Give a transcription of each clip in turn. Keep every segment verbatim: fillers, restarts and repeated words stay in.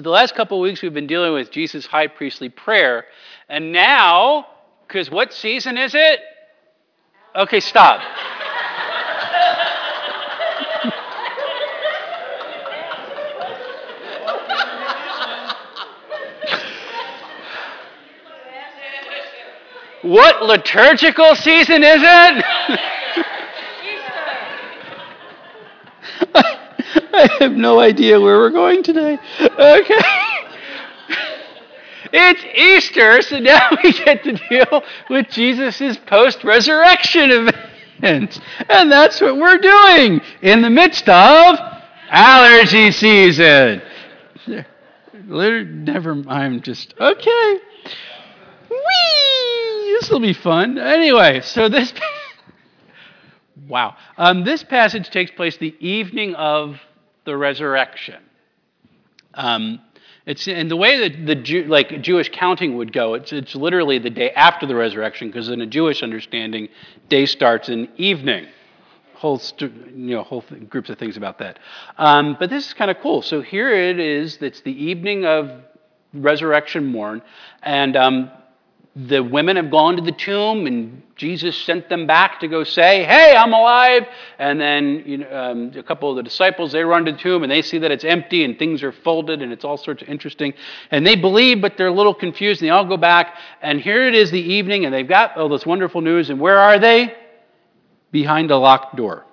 So the last couple of weeks we've been dealing with Jesus' high priestly prayer. And now, because what season is it? Okay, stop. What liturgical season is it? I have no idea where we're going today. Okay. It's Easter, so now we get to deal with Jesus' post-resurrection events. And that's what we're doing in the midst of allergy season. Never mind, just, okay. Whee! This will be fun. Anyway, so this, wow. Um, this passage takes place the evening of the resurrection. Um, it's and the way that the Jew, like Jewish counting would go, it's it's literally the day after the resurrection, because in a Jewish understanding, day starts in evening. Whole st- you know whole th- groups of things about that. Um, but this is kind of cool. So here it is. It's the evening of resurrection morn, and um, the women have gone to the tomb, and Jesus sent them back to go say, hey, I'm alive. And then you know, um, a couple of the disciples, they run to the tomb, and they see that it's empty, and things are folded, and it's all sorts of interesting. And they believe, but they're a little confused, and they all go back. And here it is the evening, and they've got all this wonderful news. And where are they? Behind a locked door.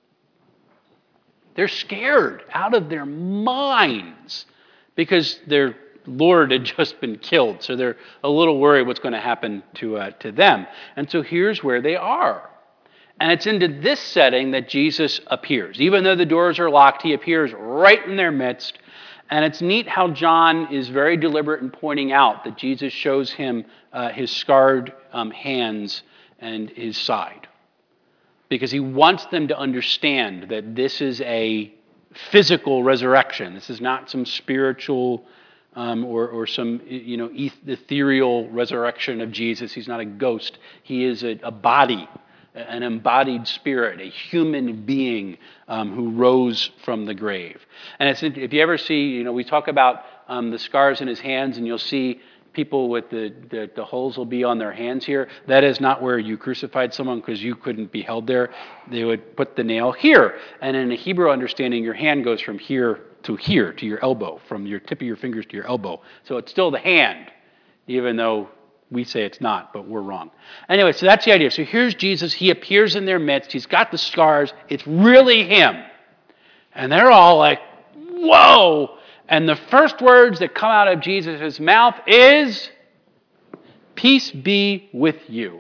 They're scared out of their minds because they're Lord had just been killed, so they're a little worried what's going to happen to uh, to them. And so here's where they are. And it's into this setting that Jesus appears. Even though the doors are locked, he appears right in their midst. And it's neat how John is very deliberate in pointing out that Jesus shows him uh, his scarred um, hands and his side. Because he wants them to understand that this is a physical resurrection. This is not some spiritual Um, or, or some, you know, ethereal resurrection of Jesus. He's not a ghost. He is a, a body, an embodied spirit, a human being um, who rose from the grave. And it's, if you ever see, you know, we talk about um, the scars in his hands, and you'll see people with the, the, the holes will be on their hands here. That is not where you crucified someone, because you couldn't be held there. They would put the nail here. And in a Hebrew understanding, your hand goes from here to here, to your elbow, from your tip of your fingers to your elbow. So it's still the hand, even though we say it's not, but we're wrong. Anyway, so that's the idea. So here's Jesus. He appears in their midst. He's got the scars. It's really him. And they're all like, whoa. And the first words that come out of Jesus' mouth is, peace be with you.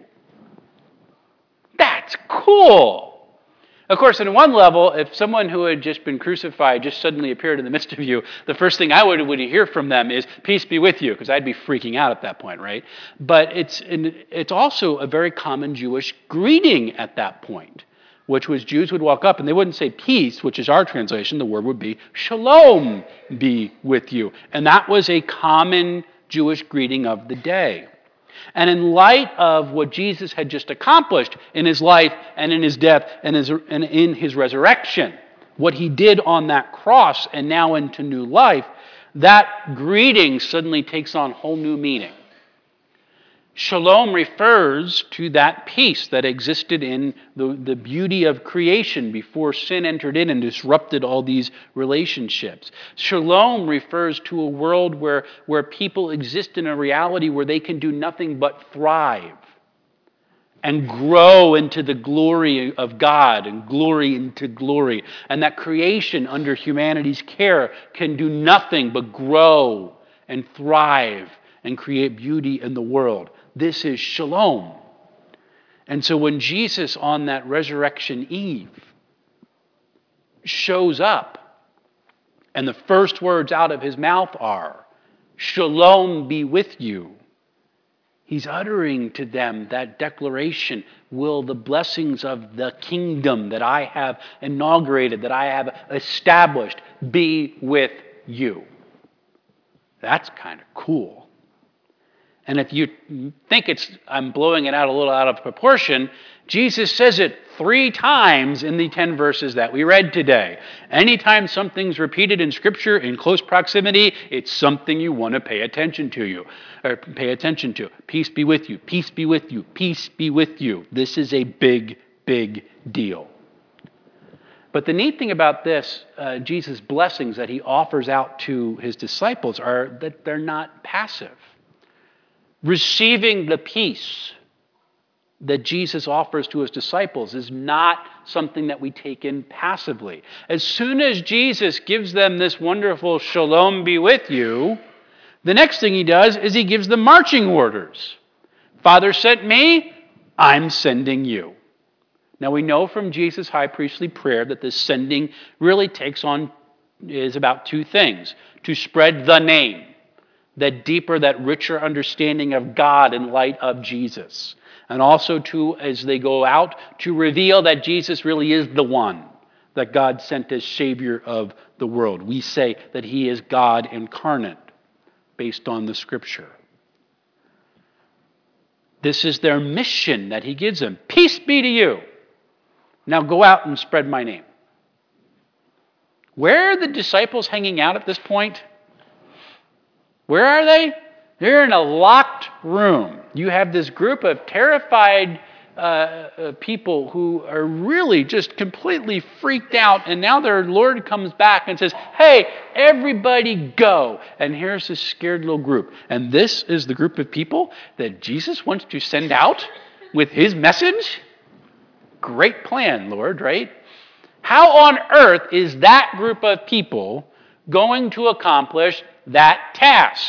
That's cool. Of course, on one level, if someone who had just been crucified just suddenly appeared in the midst of you, the first thing I would, would hear from them is, peace be with you, because I'd be freaking out at that point, right? But it's it's also a very common Jewish greeting at that point, which was Jews would walk up and they wouldn't say peace, which is our translation. The word would be shalom be with you. And that was a common Jewish greeting of the day. And in light of what Jesus had just accomplished in his life and in his death and, his, and in his resurrection, what he did on that cross and now into new life, that greeting suddenly takes on whole new meaning. Shalom refers to that peace that existed in the, the beauty of creation before sin entered in and disrupted all these relationships. Shalom refers to a world where, where people exist in a reality where they can do nothing but thrive and grow into the glory of God and glory into glory. And that creation under humanity's care can do nothing but grow and thrive and create beauty in the world. This is shalom. And so when Jesus on that resurrection eve shows up and the first words out of his mouth are, shalom be with you, he's uttering to them that declaration, will the blessings of the kingdom that I have inaugurated, that I have established, be with you. That's kind of cool. And if you think it's I'm blowing it out a little out of proportion, Jesus says it three times in the ten verses that we read today. Anytime something's repeated in Scripture in close proximity, it's something you want to pay attention to you, or pay attention to. Peace be with you. Peace be with you. Peace be with you. This is a big, big deal. But the neat thing about this, uh, Jesus' blessings that he offers out to his disciples are that they're not passive. Receiving the peace that Jesus offers to his disciples is not something that we take in passively. As soon as Jesus gives them this wonderful shalom be with you, the next thing he does is he gives them marching orders. Father sent me, I'm sending you. Now we know from Jesus' high priestly prayer that this sending really takes on, is about two things. To spread the name, that deeper, that richer understanding of God in light of Jesus. And also to, as they go out, to reveal that Jesus really is the one that God sent as Savior of the world. We say that he is God incarnate based on the Scripture. This is their mission that he gives them. Peace be to you. Now go out and spread my name. Where are the disciples hanging out at this point? Where are they? They're in a locked room. You have this group of terrified uh, uh, people who are really just completely freaked out. And now their Lord comes back and says, hey, everybody go. And here's this scared little group. And this is the group of people that Jesus wants to send out with his message? Great plan, Lord, right? How on earth is that group of people going to accomplish that task?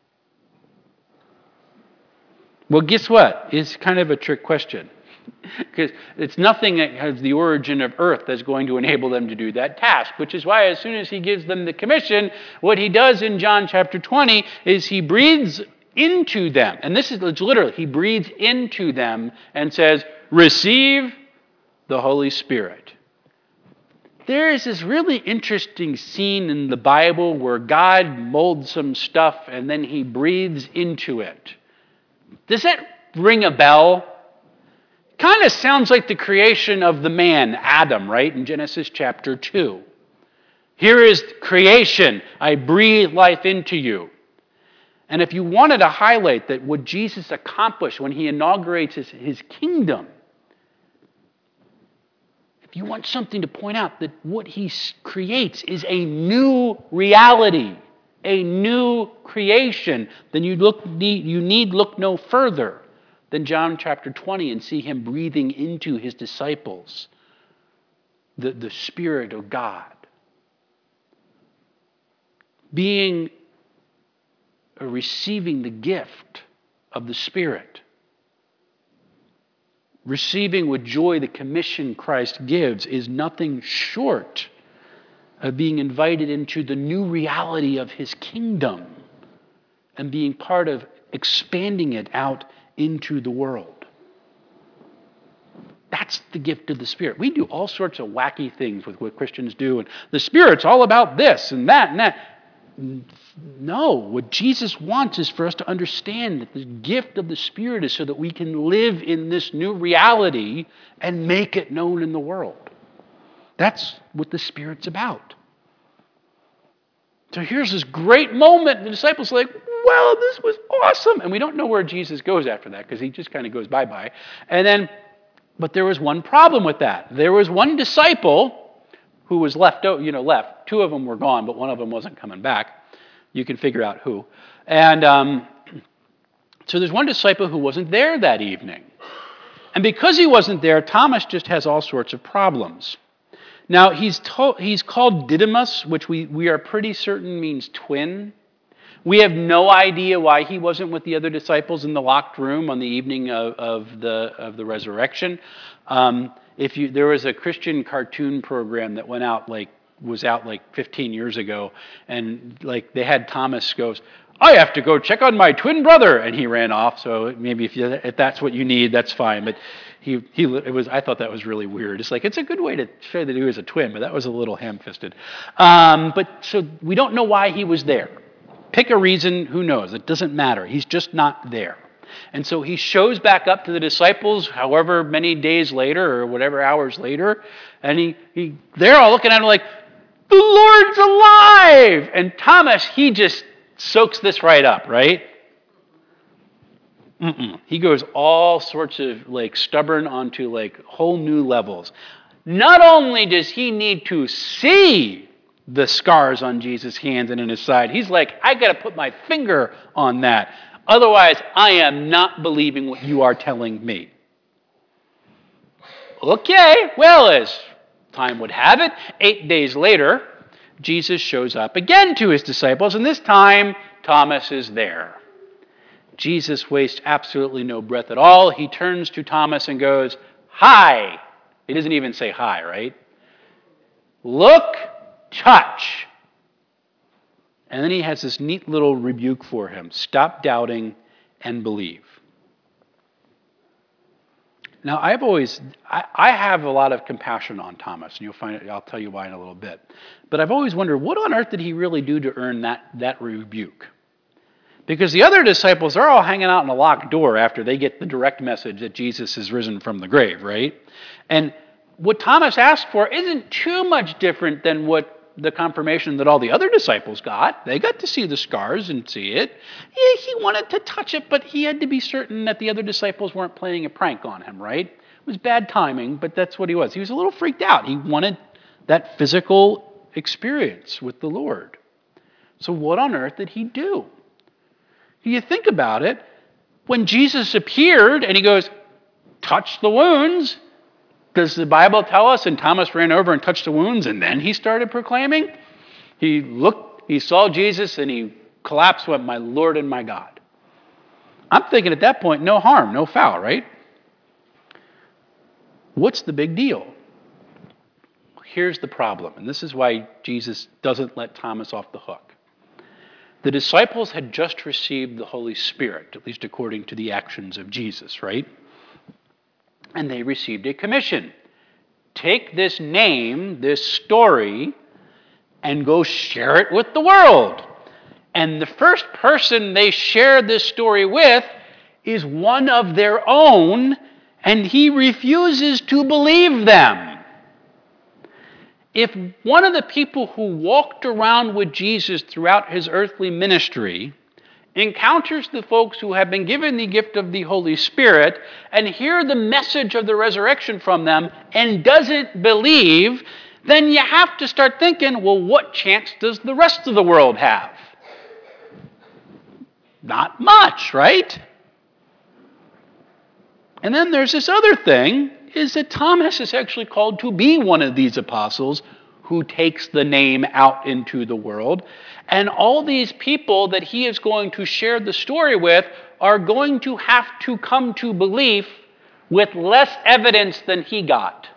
Well, guess what? It's kind of a trick question. Because it's nothing that has the origin of earth that's going to enable them to do that task. Which is why as soon as he gives them the commission, what he does in John chapter twenty is he breathes into them. And this is literally, he breathes into them and says, receive the Holy Spirit. There is this really interesting scene in the Bible where God molds some stuff and then he breathes into it. Does that ring a bell? Kind of sounds like the creation of the man, Adam, right? In Genesis chapter two. Here is creation. I breathe life into you. And if you wanted to highlight that what Jesus accomplished when he inaugurates his, his kingdom, if you want something to point out that what he creates is a new reality, a new creation, then you look need, you need look no further than John chapter twenty and see him breathing into his disciples the, the Spirit of God. Being or receiving the gift of the Spirit. Receiving with joy the commission Christ gives is nothing short of being invited into the new reality of his kingdom and being part of expanding it out into the world. That's the gift of the Spirit. We do all sorts of wacky things with what Christians do, and the Spirit's all about this and that and that. No, what Jesus wants is for us to understand that the gift of the Spirit is so that we can live in this new reality and make it known in the world. That's what the Spirit's about. So here's this great moment. The disciples are like, well, this was awesome. And we don't know where Jesus goes after that because he just kind of goes bye-bye. And then, but there was one problem with that. There was one disciple who was left, you know, left. Two of them were gone, but one of them wasn't coming back. You can figure out who. And um, so there's one disciple who wasn't there that evening. And because he wasn't there, Thomas just has all sorts of problems. Now, he's told, he's called Didymus, which we, we are pretty certain means twin. We have no idea why he wasn't with the other disciples in the locked room on the evening of, of, the, of the resurrection. Um, if you, there was a Christian cartoon program that went out like was out like fifteen years ago, and like they had Thomas goes, I have to go check on my twin brother, and he ran off. So maybe if you, if that's what you need, that's fine. But he he it was I thought that was really weird. It's like it's a good way to show that he was a twin, but that was a little ham-fisted. Um, but so we don't know why he was there. Pick a reason, who knows? It doesn't matter. He's just not there. And so he shows back up to the disciples, however many days later or whatever hours later, and he, he they're all looking at him like, the Lord's alive! And Thomas, he just soaks this right up, right? Mm-mm. He goes all sorts of like stubborn onto like whole new levels. Not only does he need to see the scars on Jesus' hands and in his side, he's like, I got to put my finger on that. Otherwise, I am not believing what you are telling me. Okay, well, as time would have it, eight days later, Jesus shows up again to his disciples, and this time, Thomas is there. Jesus wastes absolutely no breath at all. He turns to Thomas and goes, hi. He doesn't even say hi, right? Look, touch. And then he has this neat little rebuke for him. Stop doubting and believe. Now, I've always, I, I have a lot of compassion on Thomas, and you'll find it, I'll tell you why in a little bit. But I've always wondered, what on earth did he really do to earn that, that rebuke? Because the other disciples are all hanging out in a locked door after they get the direct message that Jesus is risen from the grave, right? And what Thomas asked for isn't too much different than what the confirmation that all the other disciples got. They got to see the scars and see it. Yeah, he wanted to touch it, but he had to be certain that the other disciples weren't playing a prank on him, right? It was bad timing, but that's what he was. He was a little freaked out. He wanted that physical experience with the Lord. So what on earth did he do? You think about it, when Jesus appeared and he goes, touch the wounds, does the Bible tell us, and Thomas ran over and touched the wounds, and then he started proclaiming? He looked, he saw Jesus, and he collapsed, went, my Lord and my God. I'm thinking at that point, no harm, no foul, right? What's the big deal? Here's the problem, and this is why Jesus doesn't let Thomas off the hook. The disciples had just received the Holy Spirit, at least according to the actions of Jesus, right? And they received a commission. Take this name, this story, and go share it with the world. And the first person they share this story with is one of their own, and he refuses to believe them. If one of the people who walked around with Jesus throughout his earthly ministry encounters the folks who have been given the gift of the Holy Spirit and hear the message of the resurrection from them and doesn't believe, then you have to start thinking, well, what chance does the rest of the world have? Not much, right? And then there's this other thing, is that Thomas is actually called to be one of these apostles who takes the name out into the world. And all these people that he is going to share the story with are going to have to come to belief with less evidence than he got.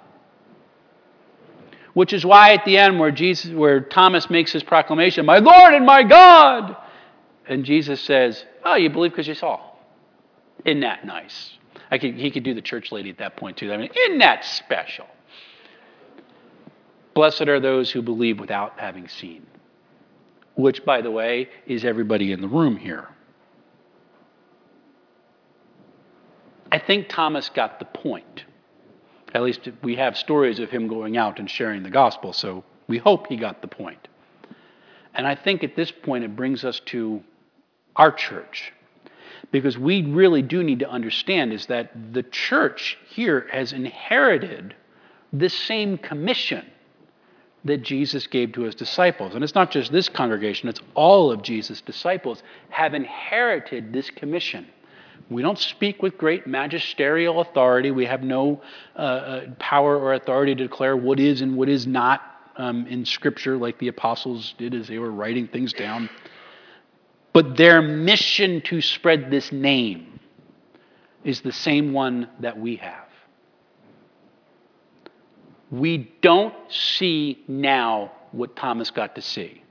Which is why at the end where Jesus, where Thomas makes his proclamation, my Lord and my God, and Jesus says, oh, you believe because you saw. Isn't that nice? I could, he could do the church lady at that point too. I mean, isn't that special? Blessed are those who believe without having seen. Which, by the way, is everybody in the room here. I think Thomas got the point. At least we have stories of him going out and sharing the gospel, so we hope he got the point. And I think at this point it brings us to our church. Because we really do need to understand is that the church here has inherited this same commission that Jesus gave to his disciples. And it's not just this congregation, it's all of Jesus' disciples have inherited this commission. We don't speak with great magisterial authority. We have no uh, uh, power or authority to declare what is and what is not um, in Scripture like the apostles did as they were writing things down. But their mission to spread this name is the same one that we have. We don't see now what Thomas got to see.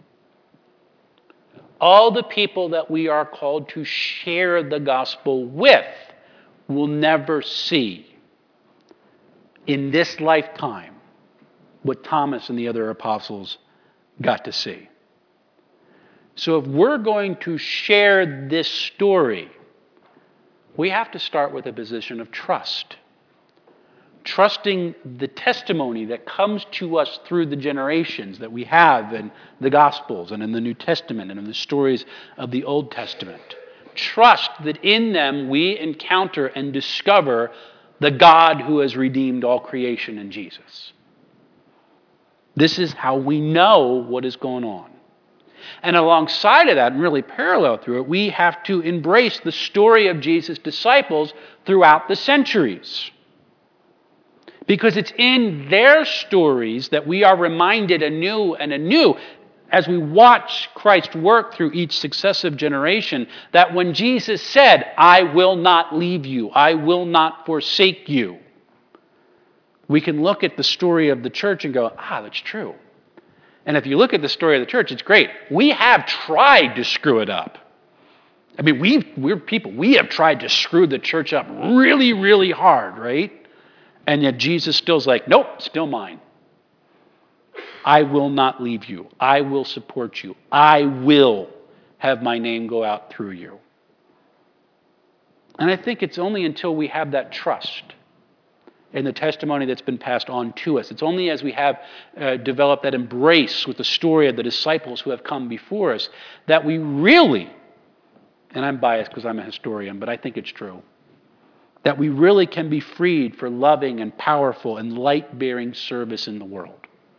All the people that we are called to share the gospel with will never see in this lifetime what Thomas and the other apostles got to see. So if we're going to share this story, we have to start with a position of trust. Trusting the testimony that comes to us through the generations that we have in the Gospels and in the New Testament and in the stories of the Old Testament. Trust that in them we encounter and discover the God who has redeemed all creation in Jesus. This is how we know what is going on. And alongside of that, and really parallel through it, we have to embrace the story of Jesus' disciples throughout the centuries. Because it's in their stories that we are reminded anew and anew as we watch Christ work through each successive generation that when Jesus said, I will not leave you, I will not forsake you, we can look at the story of the church and go, ah, that's true. And if you look at the story of the church, it's great. We have tried to screw it up. I mean, we've, we're people, we have tried to screw the church up really, really hard, right? And yet Jesus still's like, nope, still mine. I will not leave you. I will support you. I will have my name go out through you. And I think it's only until we have that trust in the testimony that's been passed on to us. It's only as we have uh, developed that embrace with the story of the disciples who have come before us that we really, and I'm biased because I'm a historian, but I think it's true, that we really can be freed for loving and powerful and light-bearing service in the world.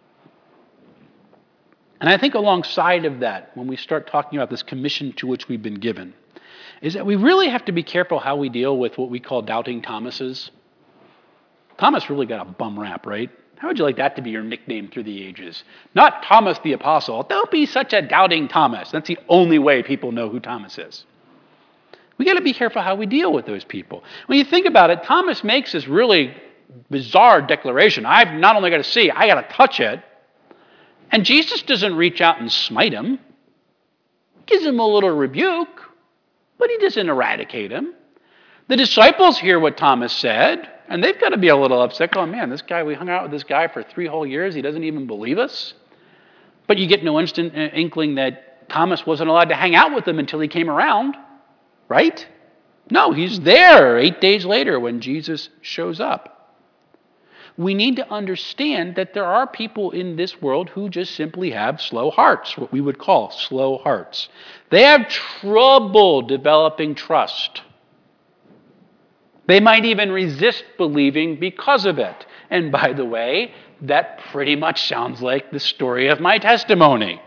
And I think alongside of that, when we start talking about this commission to which we've been given, is that we really have to be careful how we deal with what we call doubting Thomases. Thomas really got a bum rap, right? How would you like that to be your nickname through the ages? Not Thomas the Apostle. Don't be such a doubting Thomas. That's the only way people know who Thomas is. We got to be careful how we deal with those people. When you think about it, Thomas makes this really bizarre declaration. I've not only got to see, I got to touch it. And Jesus doesn't reach out and smite him. He gives him a little rebuke, but he doesn't eradicate him. The disciples hear what Thomas said, and they've got to be a little upset. Oh, man, this guy, we hung out with this guy for three whole years. He doesn't even believe us. But you get no instant inkling that Thomas wasn't allowed to hang out with them until he came around, right? No, he's there eight days later when Jesus shows up. We need to understand that there are people in this world who just simply have slow hearts, what we would call slow hearts. They have trouble developing trust. They might even resist believing because of it. And by the way, that pretty much sounds like the story of my testimony.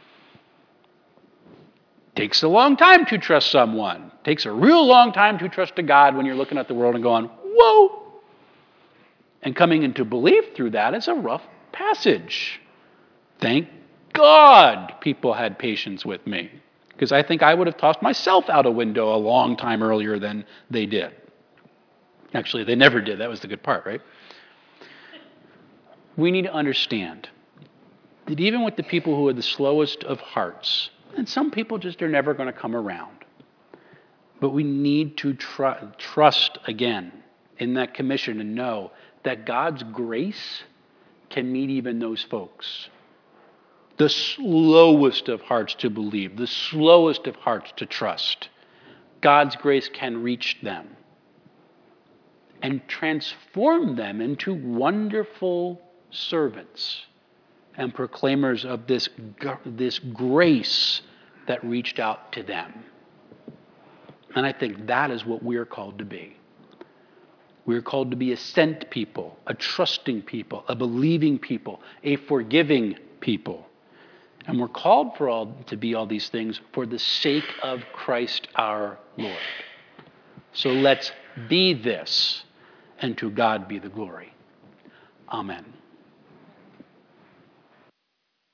Takes a long time to trust someone. Takes a real long time to trust a God when you're looking at the world and going, whoa. And coming into belief through that is a rough passage. Thank God people had patience with me, because I think I would have tossed myself out a window a long time earlier than they did. Actually, they never did. That was the good part, right? We need to understand that even with the people who are the slowest of hearts, and some people just are never going to come around, but we need to tr- trust again in that commission and know that God's grace can meet even those folks. The slowest of hearts to believe, the slowest of hearts to trust. God's grace can reach them and transform them into wonderful servants and proclaimers of this, this grace that reached out to them. And I think that is what we're called to be. We're called to be a sent people, a trusting people, a believing people, a forgiving people. And we're called for all to be all these things for the sake of Christ our Lord. So let's be this, and to God be the glory. Amen.